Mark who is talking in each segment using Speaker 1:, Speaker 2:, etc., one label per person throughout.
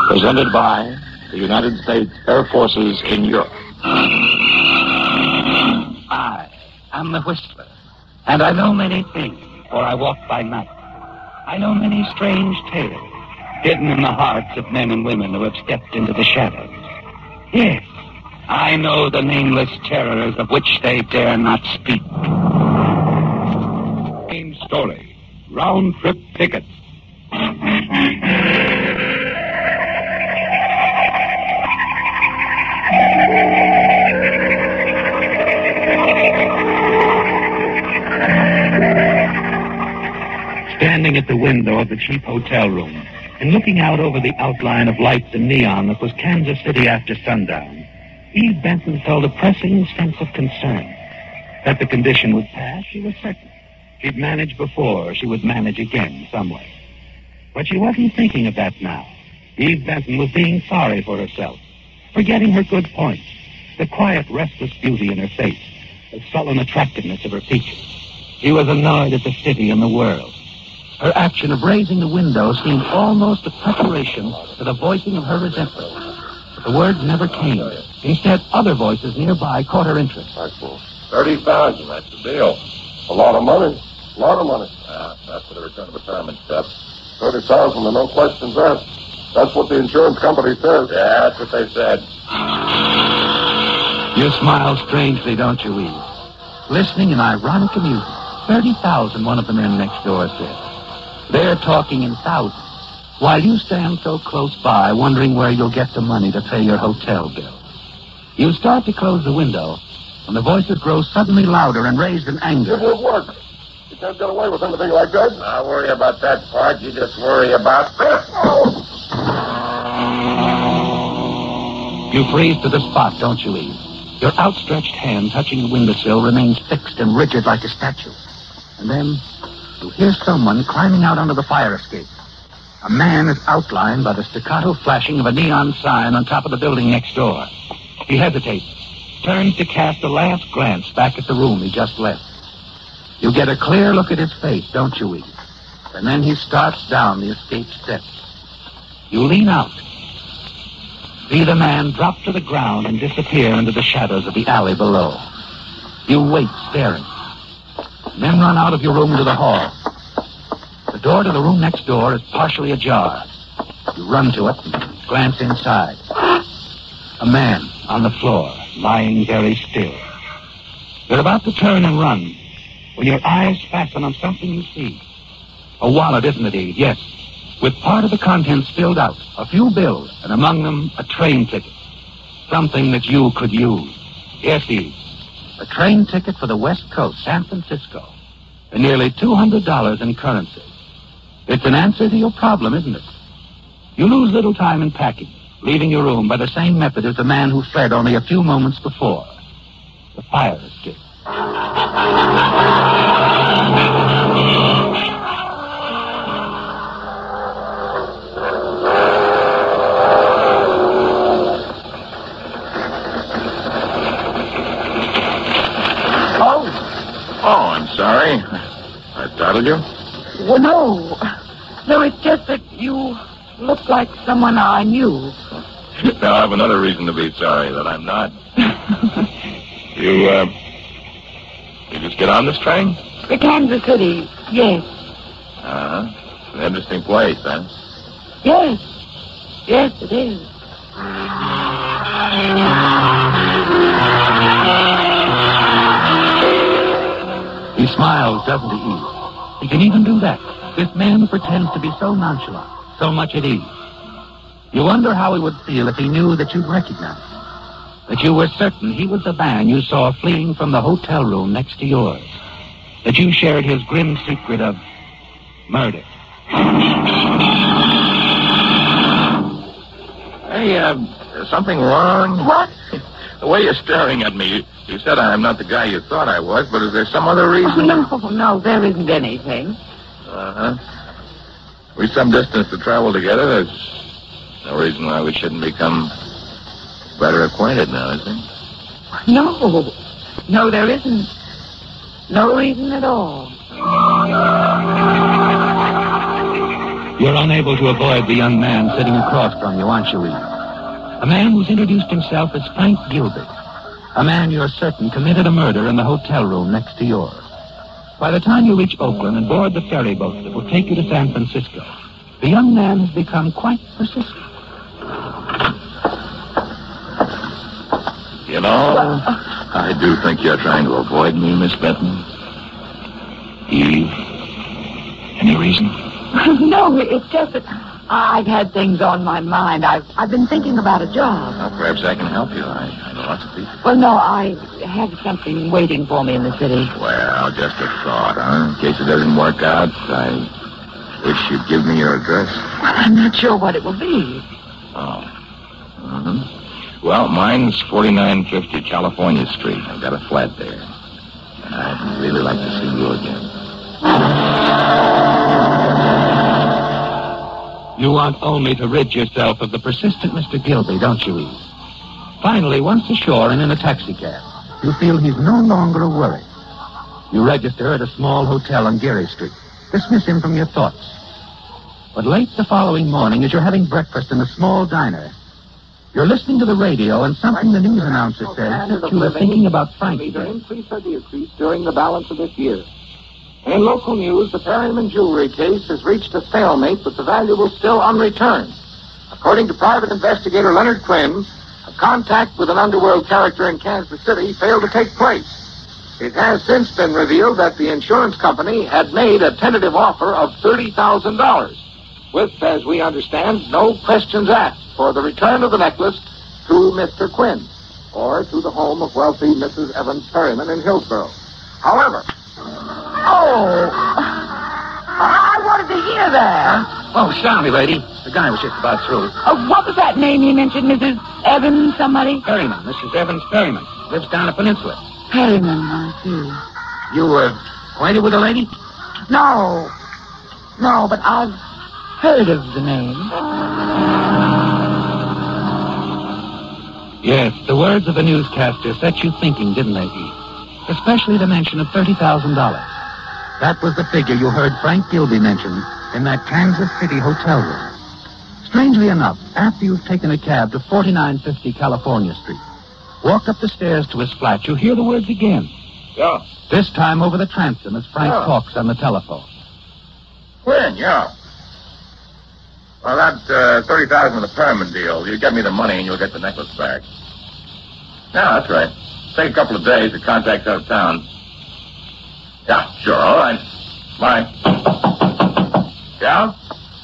Speaker 1: Presented by the United States Air Forces in Europe.
Speaker 2: I am the Whistler, and I know many things, for I walk by night. I know many strange tales, hidden in the hearts of men and women who have stepped into the shadows. Yes, I know the nameless terrors of which they dare not speak. Same story, round-trip tickets. Standing at the window of the cheap hotel room and looking out over the outline of lights and neon that was Kansas City after sundown, Eve Benson felt a pressing sense of concern. That the condition would pass, she was certain. She'd managed before, she would manage again some way. But she wasn't thinking of that now. Eve Benson was being sorry for herself, forgetting her good points, the quiet, restless beauty in her face, the sullen attractiveness of her features. She was annoyed at the city and the world. Her action of raising the window seemed almost a preparation for the voicing of her resentment. But the words never came. Instead, other voices nearby caught her interest.
Speaker 1: $30,000, that's the deal.
Speaker 3: A lot of money. A lot of money.
Speaker 1: That's for the return of retirement stuff.
Speaker 3: 30,000 and no questions asked. That's what the insurance company says.
Speaker 1: Yeah, that's what they said.
Speaker 2: You smile strangely, don't you, Eve? Listening in ironic amusement. 30,000, one of the men next door said. They're talking in thousands, while you stand so close by, wondering where you'll get the money to pay your hotel bill. You start to close the window, and the voices grow suddenly louder and raised in anger.
Speaker 3: It won't work. You can't get away with anything like that.
Speaker 1: Don't worry about that part. You just worry about this.
Speaker 2: You freeze to the spot, don't you, Eve? Your outstretched hand touching the windowsill remains fixed and rigid like a statue. And then you hear someone climbing out onto the fire escape. A man is outlined by the staccato flashing of a neon sign on top of the building next door. He hesitates, turns to cast a last glance back at the room he just left. You get a clear look at his face, don't you, Eve? And then he starts down the escape steps. You lean out, see the man drop to the ground and disappear into the shadows of the alley below. You wait, staring. Then run out of your room to the hall. The door to the room next door is partially ajar. You run to it and glance inside. A man on the floor, lying very still. You're about to turn and run when your eyes fasten on something you see. A wallet, isn't it, Eve? Yes. With part of the contents filled out. A few bills, and among them a train ticket. Something that you could use. Yes, Eve. A train ticket for the West Coast, San Francisco. And nearly $200 in currency. It's an answer to your problem, isn't it? You lose little time in packing, leaving your room by the same method as the man who fled only a few moments before. The fire escape.
Speaker 1: Oh, I'm sorry. I startled you?
Speaker 4: Well, no. No, it's just that you look like someone I knew.
Speaker 1: Now, I have another reason to be sorry that I'm not. You just get on this train?
Speaker 4: The Kansas City, yes.
Speaker 1: Uh-huh. It's an interesting place, huh?
Speaker 4: Yes. Yes, it is.
Speaker 2: He smiles, doesn't he, Eve? He can even do that. This man who pretends to be so nonchalant, so much at ease. You wonder how he would feel if he knew that you'd recognize him. That you were certain he was the man you saw fleeing from the hotel room next to yours. That you shared his grim secret of murder.
Speaker 1: Hey, is something wrong?
Speaker 4: What?
Speaker 1: The way you're staring at me, you said I'm not the guy you thought I was, but is there some other reason?
Speaker 4: Oh, no, there isn't anything.
Speaker 1: Uh-huh. We've some distance to travel together. There's no reason why we shouldn't become better acquainted now, is there?
Speaker 4: No. No, there isn't. No reason at all.
Speaker 2: You're unable to avoid the young man sitting across from you, aren't you, Eve? A man who's introduced himself as Frank Gilby. A man you're certain committed a murder in the hotel room next to yours. By the time you reach Oakland and board the ferry boat that will take you to San Francisco, the young man has become quite persistent.
Speaker 1: You know, I do think you're trying to avoid me, Miss Benton.
Speaker 2: Eve, any reason?
Speaker 4: No, it's just that I've had things on my mind. I've been thinking about a job.
Speaker 1: Well, perhaps I can help you. I know lots of people.
Speaker 4: Well, no, I have something waiting for me in the city.
Speaker 1: Well, just a thought, huh? In case it doesn't work out, I wish you'd give me your address.
Speaker 4: Well, I'm not sure what it will be.
Speaker 1: Oh. Mm-hmm. Well, mine's 4950 California Street. I've got a flat there. And I'd really like to see you again.
Speaker 2: You want only to rid yourself of the persistent Mr. Gilby, don't you, Eve? Finally, once ashore and in a taxicab, you feel he's no longer a worry. You register at a small hotel on Geary Street. Dismiss him from your thoughts. But late the following morning, as you're having breakfast in a small diner, you're listening to the radio, and something the news announcer says that you were thinking about Frank
Speaker 5: Either
Speaker 2: again.
Speaker 5: increase or decrease during the balance of this year. In local news, the Perryman jewelry case has reached a stalemate, but the valuables still unreturned. According to private investigator Leonard Quinn, a contact with an underworld character in Kansas City failed to take place. It has since been revealed that the insurance company had made a tentative offer of $30,000, with, as we understand, no questions asked for the return of the necklace to Mr. Quinn, or to the home of wealthy Mrs. Evans Perryman in Hillsborough. However...
Speaker 4: Oh, I wanted to hear that.
Speaker 2: Oh, sorry, lady. The guy was just about through.
Speaker 4: What was that name you mentioned, Mrs. Evans somebody?
Speaker 2: Perryman, Mrs. Evans Perryman. Lives down the peninsula.
Speaker 4: Perryman, I see.
Speaker 2: You were acquainted with the lady?
Speaker 4: No, but I've heard of the name.
Speaker 2: Yes, the words of the newscaster set you thinking, didn't they, Eve? Especially the mention of $30,000. That was the figure you heard Frank Gilby mention in that Kansas City hotel room. Strangely enough, after you've taken a cab to 4950 California Street, walked up the stairs to his flat, you hear the words again.
Speaker 1: Yeah.
Speaker 2: This time over the transom as Frank talks on the telephone.
Speaker 1: Quinn, yeah. Well, that $30,000 of the Perriman deal, you get me the money and you'll get the necklace back. Yeah, that's right. Take a couple of days. The contact's out of town. Yeah, sure. All right. Bye. Yeah?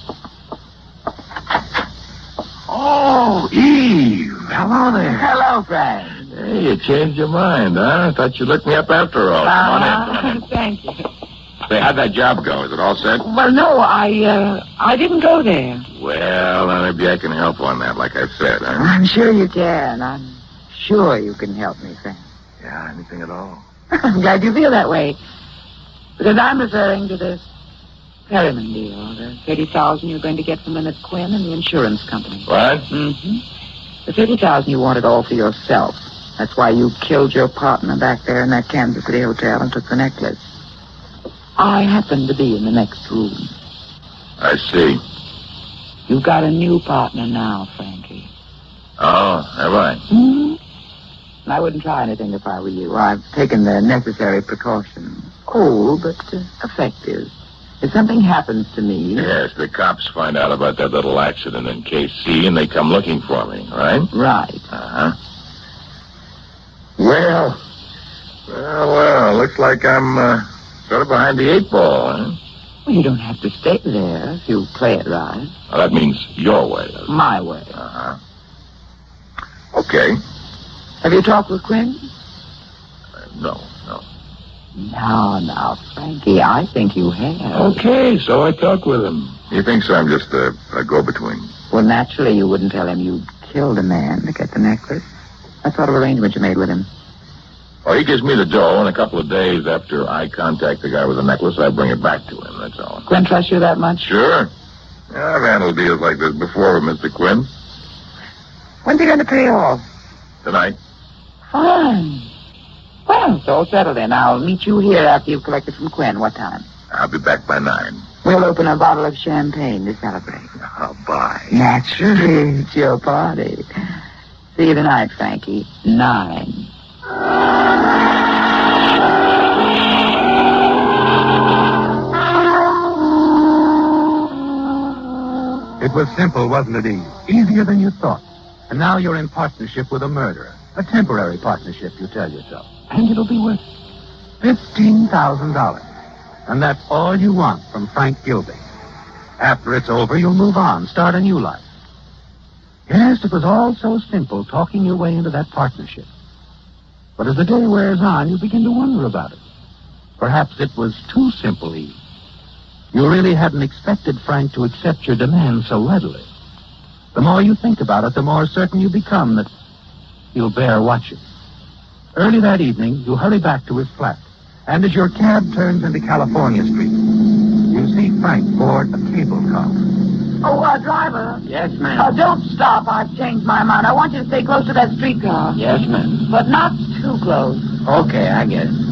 Speaker 1: Oh, Eve. Hello there.
Speaker 4: Hello, Frank.
Speaker 1: Hey, you changed your mind, huh? I thought you'd look me up after all. Come on in.
Speaker 4: Thank you.
Speaker 1: Say, how'd that job go? Is it all set?
Speaker 4: Well, no, I didn't go there.
Speaker 1: Well, maybe I can help on that, like I said, huh?
Speaker 4: I'm sure you can. I'm sure you can help me, Frank.
Speaker 1: Yeah, anything at all.
Speaker 4: I'm glad you feel that way. Because I'm referring to this Perryman deal, the $30,000 you're going to get from Leonard Quinn and the insurance company.
Speaker 1: What?
Speaker 4: Mm-hmm. The $30,000 you wanted all for yourself. That's why you killed your partner back there in that Kansas City hotel and took the necklace. I happened to be in the next room.
Speaker 1: I see.
Speaker 4: You've got a new partner now, Frankie.
Speaker 1: Oh, have I?
Speaker 4: Mm-hmm. I wouldn't try anything if I were you. I've taken the necessary precautions. Cold, but effective. If something happens to me...
Speaker 1: Yes, the cops find out about that little accident in KC and they come looking for me, right?
Speaker 4: Right.
Speaker 1: Uh-huh. Well, looks like I'm sort of behind the eight ball, huh?
Speaker 4: Well, you don't have to stay there if you play it right.
Speaker 1: Well, that means your way. doesn't it?
Speaker 4: My way.
Speaker 1: Uh-huh. Okay.
Speaker 4: Have you talked with Quinn?
Speaker 1: No.
Speaker 4: Now, Frankie, I think you have.
Speaker 1: Okay, so I talked with him. He thinks I'm just a go-between.
Speaker 4: Well, naturally, you wouldn't tell him you killed a man to get the necklace. What sort of arrangement you made with him?
Speaker 1: Well, he gives me the dough, and a couple of days after I contact the guy with the necklace, I bring it back to him, that's all.
Speaker 4: Quinn trusts you that much?
Speaker 1: Sure. Yeah, I've handled deals like this before with Mr. Quinn.
Speaker 4: When's he going to pay off?
Speaker 1: Tonight.
Speaker 4: Fine. Well, it's all settled then. I'll meet you here after you've collected from Quinn. What time?
Speaker 1: I'll be back by 9.
Speaker 4: We'll open a bottle of champagne to celebrate.
Speaker 1: I'll buy.
Speaker 4: Naturally, it's your party. See you tonight, Frankie. 9.
Speaker 2: It was simple, wasn't it, Eve? Easier than you thought. And now you're in partnership with a murderer. A temporary partnership, you tell yourself. And it'll be worth $15,000. And that's all you want from Frank Gilby. After it's over, you'll move on, start a new life. Yes, it was all so simple, talking your way into that partnership. But as the day wears on, you begin to wonder about it. Perhaps it was too simple, Eve. You really hadn't expected Frank to accept your demand so readily. The more you think about it, the more certain you become that he'll bear watching. Early that evening, you hurry back to his flat. And as your cab turns into California Street, you see Frank board a cable car.
Speaker 4: Oh, driver.
Speaker 5: Yes, ma'am.
Speaker 4: Don't stop. I've changed my mind. I want you to stay close to that streetcar.
Speaker 5: Yes, ma'am.
Speaker 4: But not too close.
Speaker 5: Okay, I get it.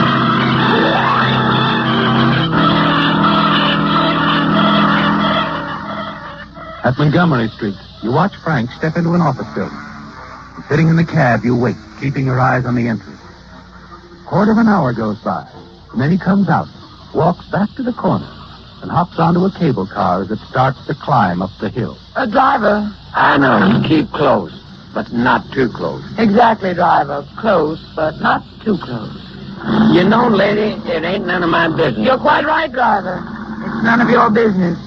Speaker 2: At Montgomery Street, you watch Frank step into an office building. Sitting in the cab, you wait, keeping your eyes on the entrance. Quarter of an hour goes by, and then he comes out, walks back to the corner, and hops onto a cable car as it starts to climb up the hill.
Speaker 4: Driver.
Speaker 5: I know. You keep close, but not too close.
Speaker 4: Exactly, driver. Close, but not too close.
Speaker 5: You know, lady, it ain't none of my business.
Speaker 4: You're quite right, driver. It's none of your business.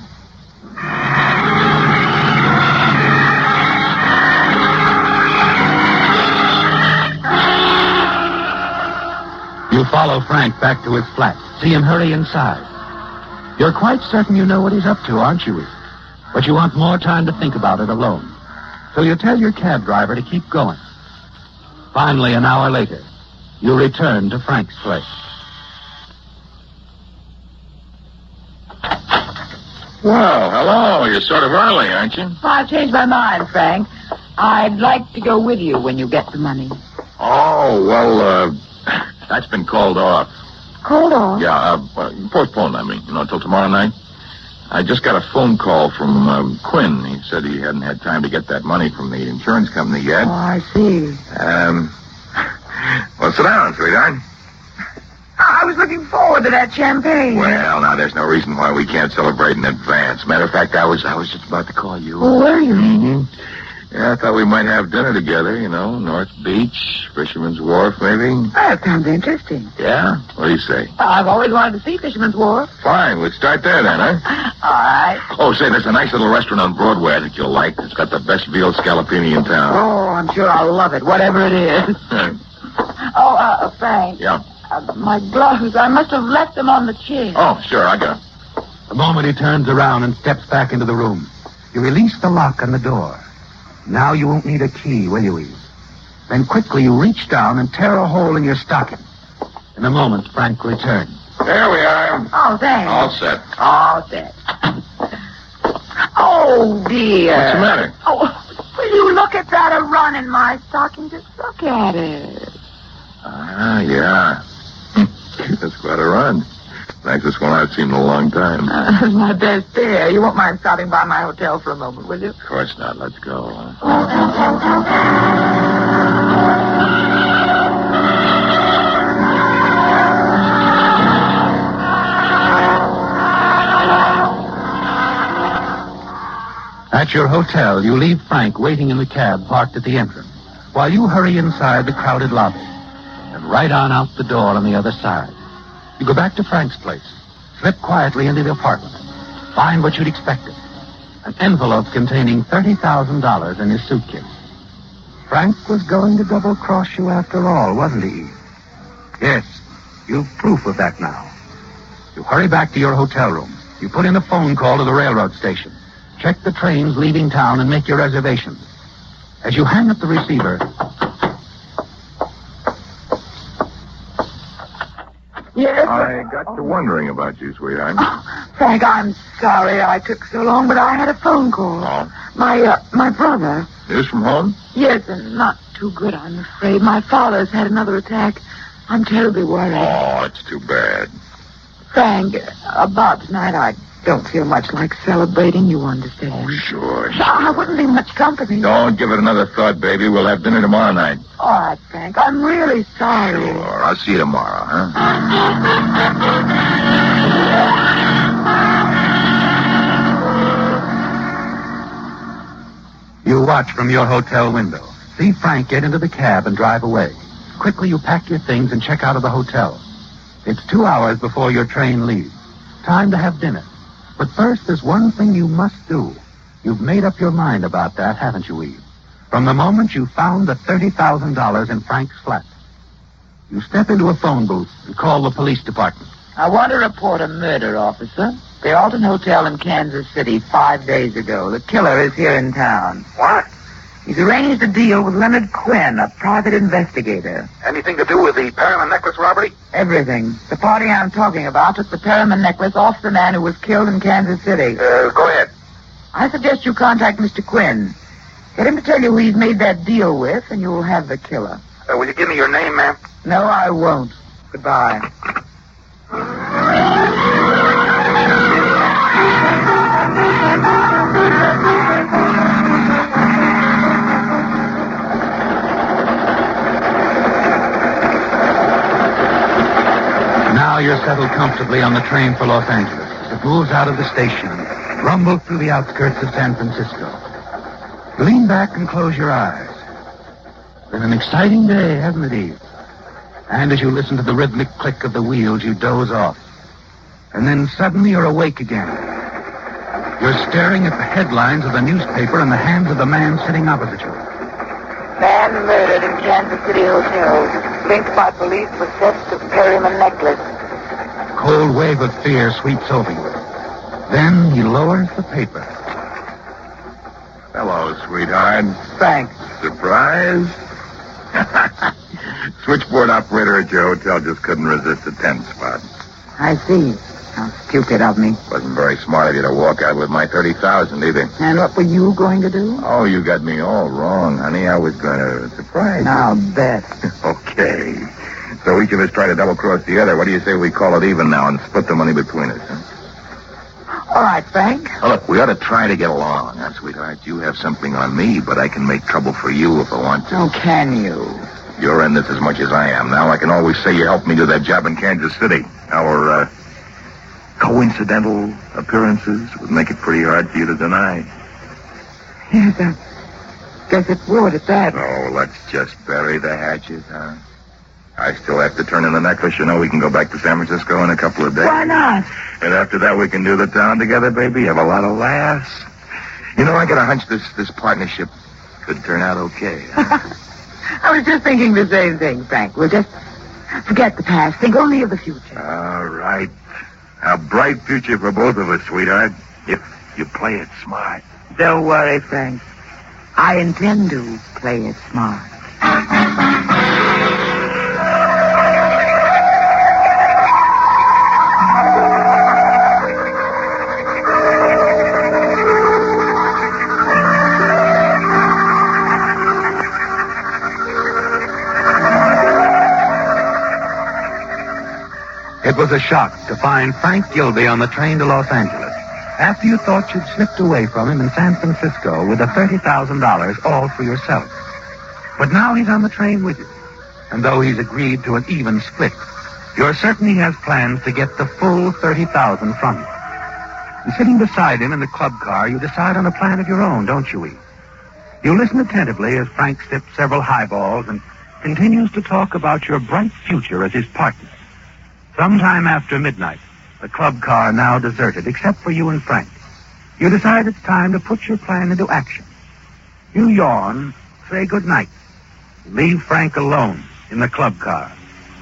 Speaker 2: You follow Frank back to his flat. See him hurry inside. You're quite certain you know what he's up to, aren't you, Eve? But you want more time to think about it alone. So you tell your cab driver to keep going. Finally, an hour later, you return to Frank's place.
Speaker 1: Well, hello. You're sort of early, aren't you?
Speaker 4: I've changed my mind, Frank. I'd like to go with you when you get the money.
Speaker 1: Oh, well, that's been called off.
Speaker 4: Called off?
Speaker 1: Yeah, postponed, until tomorrow night. I just got a phone call from Quinn. He said he hadn't had time to get that money from the insurance company yet.
Speaker 4: Oh, I see.
Speaker 1: Well, sit down, sweetheart.
Speaker 4: I was looking forward to that champagne.
Speaker 1: Well, now, there's no reason why we can't celebrate in advance. Matter of fact, I was just about to call you.
Speaker 4: Oh, were you?
Speaker 1: Mm-hmm. Yeah, I thought we might have dinner together, North Beach, Fisherman's Wharf, maybe.
Speaker 4: That sounds interesting.
Speaker 1: Yeah? What do you say?
Speaker 4: I've always wanted to see Fisherman's Wharf.
Speaker 1: Fine, we'll start there then, huh?
Speaker 4: All right.
Speaker 1: Oh, say, there's a nice little restaurant on Broadway I think you'll like. It's got the best veal scallopini in town.
Speaker 4: Oh, I'm sure I'll love it, whatever it is. Frank.
Speaker 1: Yeah?
Speaker 4: My gloves, I must have left them on the chair.
Speaker 1: Oh, sure, I got them.
Speaker 2: The moment he turns around and steps back into the room, you release the lock on the door. Now you won't need a key, will you, Eve? Then quickly you reach down and tear a hole in your stocking. In a moment, Frank returns.
Speaker 1: There we are.
Speaker 4: Oh, thanks.
Speaker 1: All set.
Speaker 4: All set. Oh, dear.
Speaker 1: What's the matter?
Speaker 4: Oh, will you look at that, a run in my stocking? Just look at it.
Speaker 1: Ah, yeah. That's quite a run. Nicest one I've seen in a long time.
Speaker 4: That's my best pair. You won't mind stopping by my hotel for a moment, will you?
Speaker 1: Of course not. Let's go.
Speaker 2: At your hotel, you leave Frank waiting in the cab parked at the entrance, while you hurry inside the crowded lobby and right on out the door on the other side. You go back to Frank's place, slip quietly into the apartment, find what you'd expected, an envelope containing $30,000 in his suitcase. Frank was going to double-cross you after all, wasn't he? Yes, you've proof of that now. You hurry back to your hotel room. You put in a phone call to the railroad station. Check the trains leaving town and make your reservations. As you hang up the receiver...
Speaker 4: Yes?
Speaker 1: I got to wondering about you, sweetheart.
Speaker 4: Oh, Frank, I'm sorry I took so long, but I had a phone call.
Speaker 1: Oh?
Speaker 4: My brother.
Speaker 1: News from home?
Speaker 4: Yes, and not too good, I'm afraid. My father's had another attack. I'm terribly worried.
Speaker 1: Oh, it's too bad.
Speaker 4: Frank, about tonight, I don't feel much like celebrating, you understand.
Speaker 1: Sure.
Speaker 4: I wouldn't be much company.
Speaker 1: Don't give it another thought, baby. We'll have dinner tomorrow night.
Speaker 4: All right, Frank. I'm really sorry.
Speaker 1: Sure. I'll see you tomorrow, huh?
Speaker 2: You watch from your hotel window. See Frank get into the cab and drive away. Quickly, you pack your things and check out of the hotel. It's 2 hours before your train leaves. Time to have dinner. But first, there's one thing you must do. You've made up your mind about that, haven't you, Eve? From the moment you found the $30,000 in Frank's flat. You step into a phone booth and call the police department.
Speaker 4: I want to report a murder, officer. The Alton Hotel in Kansas City 5 days ago. The killer is here in town.
Speaker 2: What?
Speaker 4: He's arranged a deal with Leonard Quinn, a private investigator.
Speaker 2: Anything to do with the Perriman necklace robbery?
Speaker 4: Everything. The party I'm talking about took the Perriman necklace off the man who was killed in Kansas City.
Speaker 2: Go ahead.
Speaker 4: I suggest you contact Mr. Quinn. Get him to tell you who he's made that deal with, and you'll have the killer.
Speaker 2: Will you give me your name, ma'am?
Speaker 4: No, I won't. Goodbye.
Speaker 2: Now you're settled comfortably on the train for Los Angeles. It moves out of the station, rumbles through the outskirts of San Francisco. You lean back and close your eyes. It's been an exciting day, hasn't it, Eve? And as you listen to the rhythmic click of the wheels, you doze off. And then suddenly you're awake again. You're staring at the headlines of the newspaper in the hands of the man sitting opposite you.
Speaker 4: Man murdered in Kansas City Hotel. Linked by police with theft of Perriman necklace.
Speaker 2: A cold wave of fear sweeps over you. Then he lowers the paper.
Speaker 1: Hello, sweetheart.
Speaker 4: Thanks.
Speaker 1: Surprise? Switchboard operator at your hotel just couldn't resist the 10 spot.
Speaker 4: I see. How stupid of me.
Speaker 1: Wasn't very smart of you to walk out with my $30,000 either.
Speaker 4: And what were you going to do?
Speaker 1: Oh, you got me all wrong, honey. I was going to surprise you.
Speaker 4: I'll bet.
Speaker 1: Okay. So each of us try to double-cross the other. What do you say we call it even now and split the money between us, huh?
Speaker 4: All right, Frank.
Speaker 1: Well, look, we ought to try to get along, huh, sweetheart? You have something on me, but I can make trouble for you if I want to.
Speaker 4: Oh, can you?
Speaker 1: You're in this as much as I am. Now I can always say you helped me do that job in Kansas City. Our, coincidental appearances would make it pretty hard for you to deny.
Speaker 4: Yes, I guess it would at that.
Speaker 1: Oh, let's just bury the hatchet, huh? I still have to turn in the necklace. You know, we can go back to San Francisco in a couple of days.
Speaker 4: Why not?
Speaker 1: And after that, we can do the town together, baby. Have a lot of laughs. You know, I got a hunch this partnership could turn out okay. Huh?
Speaker 4: I was just thinking the same thing, Frank. We'll just forget the past. Think only of the future.
Speaker 1: All right. A bright future for both of us, sweetheart, if you play it smart.
Speaker 4: Don't worry, Frank. I intend to play it smart.
Speaker 2: It was a shock to find Frank Gilby on the train to Los Angeles. After you thought you'd slipped away from him in San Francisco with the $30,000 all for yourself. But now he's on the train with you. And though he's agreed to an even split, you're certain he has plans to get the full $30,000 from you. And sitting beside him in the club car, you decide on a plan of your own, don't you, Eve? You listen attentively as Frank sips several highballs and continues to talk about your bright future as his partner. Sometime after midnight, the club car now deserted, except for you and Frank. You decide it's time to put your plan into action. You yawn, say good night, leave Frank alone in the club car.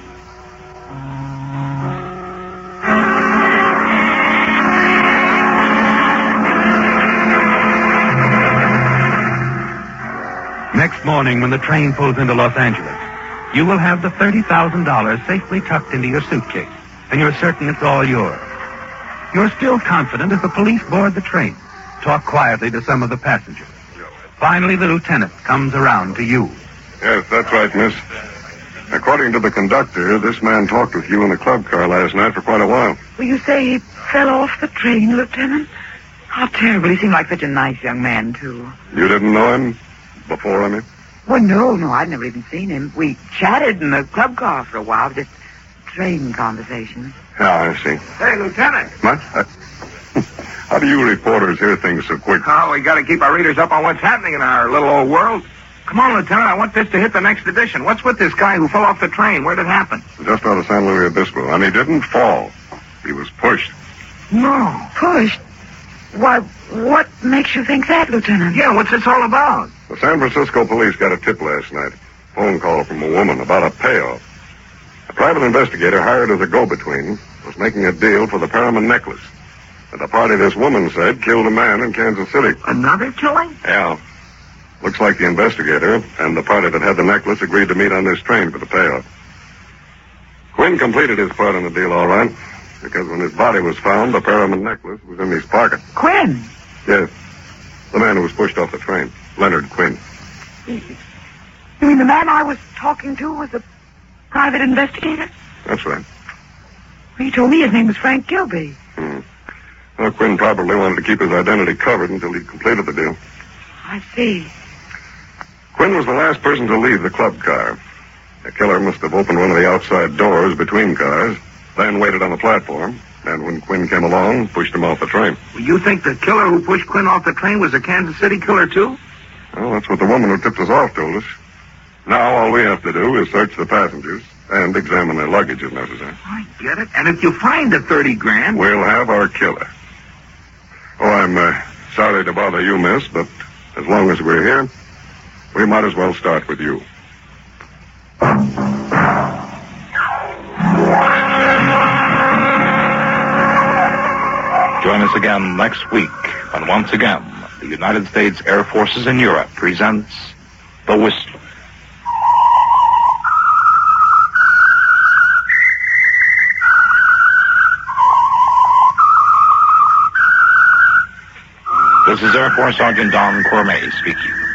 Speaker 2: Next morning, when the train pulls into Los Angeles, you will have the $30,000 safely tucked into your suitcase, and you're certain it's all yours. You're still confident as the police board the train, talk quietly to some of the passengers. Finally, the lieutenant comes around to you.
Speaker 3: Yes, that's right, miss. According to the conductor, this man talked with you in the club car last night for quite a while.
Speaker 4: Well, you say he fell off the train, Lieutenant? How terrible. He seemed like such a nice young man, too.
Speaker 3: You didn't know him before, I mean?
Speaker 4: Well, no, I'd never even seen him. We chatted in the club car for a while, just train conversations.
Speaker 3: Yeah, I see.
Speaker 5: Hey, Lieutenant.
Speaker 3: What? How do you reporters hear things so quick?
Speaker 5: Oh, we got to keep our readers up on what's happening in our little old world. Come on, Lieutenant. I want this to hit the next edition. What's with this guy who fell off the train? Where did it happen?
Speaker 3: Just out of San Luis Obispo. And he didn't fall. He was pushed.
Speaker 4: No. Pushed? Why, what makes you think that, Lieutenant?
Speaker 5: Yeah, what's this all about?
Speaker 3: The San Francisco police got a tip last night. Phone call from a woman about a payoff. A private investigator hired as a go-between was making a deal for the Perriman necklace. And the party this woman said killed a man in Kansas City.
Speaker 5: Another killing?
Speaker 3: Yeah. Looks like the investigator and the party that had the necklace agreed to meet on this train for the payoff. Quinn completed his part in the deal all right, because when his body was found, the Perriman necklace was in his pocket.
Speaker 4: Quinn?
Speaker 3: Yes. The man who was pushed off the train. Leonard Quinn.
Speaker 4: You mean the man I was talking to was a private investigator?
Speaker 3: That's right.
Speaker 4: Well, he told me his name was Frank Gilby.
Speaker 3: Well, Quinn probably wanted to keep his identity covered until he'd completed the deal.
Speaker 4: I see.
Speaker 3: Quinn was the last person to leave the club car. The killer must have opened one of the outside doors between cars, then waited on the platform, and when Quinn came along, pushed him off the train.
Speaker 5: Well, you think the killer who pushed Quinn off the train was a Kansas City killer, too?
Speaker 3: Well, that's what the woman who tipped us off told us. Now all we have to do is search the passengers and examine their luggage if necessary.
Speaker 5: I get it. And if you find the 30 grand...
Speaker 3: We'll have our killer. Oh, I'm sorry to bother you, miss, but as long as we're here, we might as well start with you.
Speaker 1: Join us again next week when once again the United States Air Forces in Europe presents The Whistler. This is Air Force Sergeant Don Cormay speaking.